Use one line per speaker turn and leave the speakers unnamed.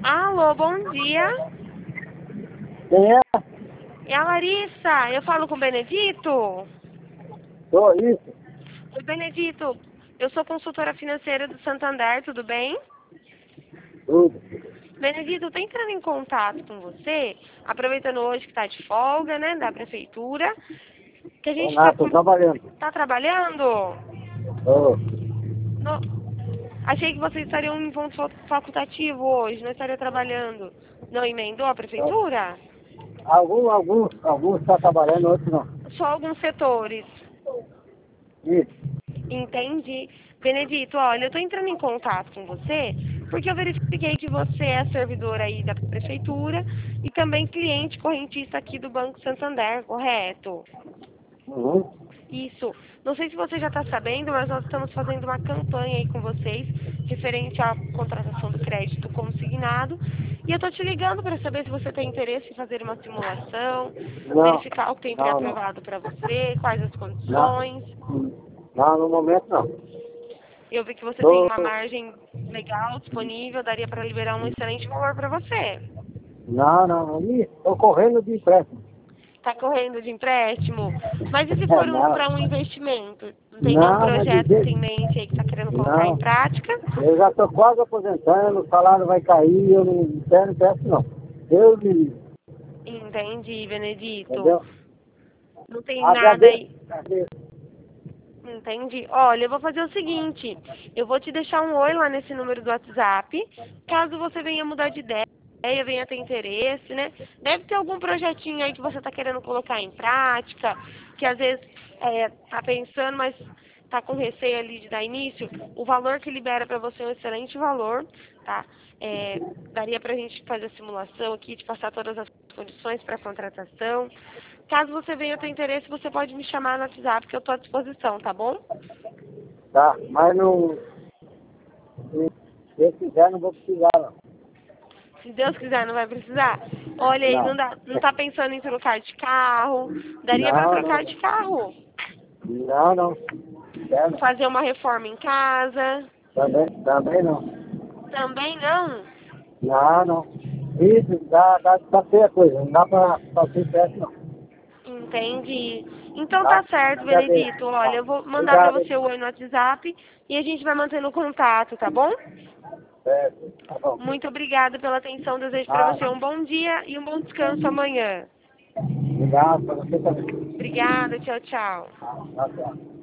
Alô, bom dia.
Quem é?
É a Larissa. Eu falo com o Benedito?
Sou isso.
Oi, Benedito. Eu sou consultora financeira do Santander, tudo bem?
Tudo.
Benedito, eu tô entrando em contato com você, aproveitando hoje que está de folga, né, da prefeitura, que a
Tô
gente
nada, tô trabalhando.
tá trabalhando.
Tô.
No- Achei que vocês estariam em ponto facultativo hoje, não estaria trabalhando. Não emendou a prefeitura?
Alguns tá trabalhando, outros não.
Só alguns setores.
Isso.
Entendi. Benedito, olha, eu estou entrando em contato com você porque eu verifiquei que você é servidor aí da prefeitura e também cliente correntista aqui do Banco Santander, correto?
Uhum.
Isso. Não sei se você já está sabendo, mas nós estamos fazendo uma campanha aí com vocês referente à contratação do crédito consignado. E eu estou te ligando para saber se você tem interesse em fazer uma simulação,
Não,
verificar o que tem
não.
pré-aprovado para você, quais as
Não,
condições.
não, no momento não.
Eu vi que você tem
Tô,
uma margem legal disponível, daria para liberar um excelente valor para você.
não. Tô correndo de empréstimo.
Está correndo de empréstimo? Mas e se for
Não,
para um investimento? Não tem nenhum
não, mas de
projeto
jeito.
em mente aí que está querendo colocar em
Não.
prática?
Eu já tô quase aposentando, o salário vai cair, eu não quero empréstimo não. Deus me livre,
Entendi, Benedito.
entendeu?
Não tem nada
Agradeço.
aí. Entendi. Olha, eu vou fazer o seguinte, eu vou te deixar um oi lá nesse número do WhatsApp, caso você venha mudar de ideia, venha ter interesse, né? Deve ter algum projetinho aí que você está querendo colocar em prática, que às vezes tá pensando, mas tá com receio ali de dar início. O valor que libera para você é um excelente valor, tá? Daria para a gente fazer a simulação aqui, te passar todas as condições para contratação. Caso você venha ter interesse, você pode me chamar no WhatsApp, que eu estou à disposição, tá bom?
Tá, mas não, se Deus quiser, não vou precisar não.
Se Deus quiser, não vai precisar. Olha aí,
Não.
não tá pensando em trocar de carro. Daria para
Não,
trocar
não.
de carro.
Não. Quero.
Fazer uma reforma em casa.
Também não.
Também não.
Não. Isso, dá feia a coisa. Não dá pra fazer certo, não.
Entendi. Então
Tá?
tá certo,
Agradeço.
Benedito. Olha,
Tá.
eu vou mandar para
Obrigado.
você o oi no WhatsApp e a gente vai mantendo contato, tá bom?
Certo. Tá bom.
Muito obrigada pela atenção. Desejo para
Ah,
você um bom dia e um bom descanso amanhã.
obrigado pra você também.
Obrigada, tchau, tchau.
Tá, tchau.